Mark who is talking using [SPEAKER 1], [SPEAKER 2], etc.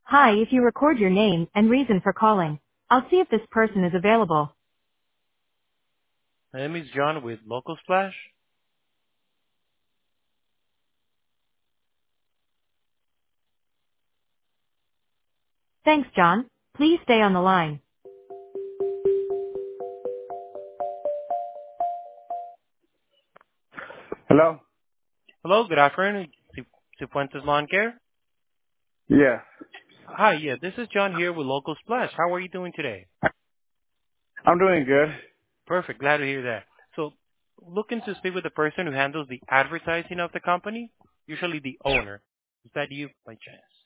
[SPEAKER 1] Hi, if you record your name and reason for calling, I'll see if this person is available.
[SPEAKER 2] My name is John with Local Splash.
[SPEAKER 1] Thanks, John. Please stay on the line. Hello?
[SPEAKER 2] Hello, good afternoon. Cifuentes Lawn Care.
[SPEAKER 1] Yes.
[SPEAKER 2] Hi, this is John here with Local Splash. How are you doing today?
[SPEAKER 1] I'm doing good.
[SPEAKER 2] Perfect, glad to hear that. So, looking to speak with the person who handles the advertising of the company, usually the owner. Is that you by chance?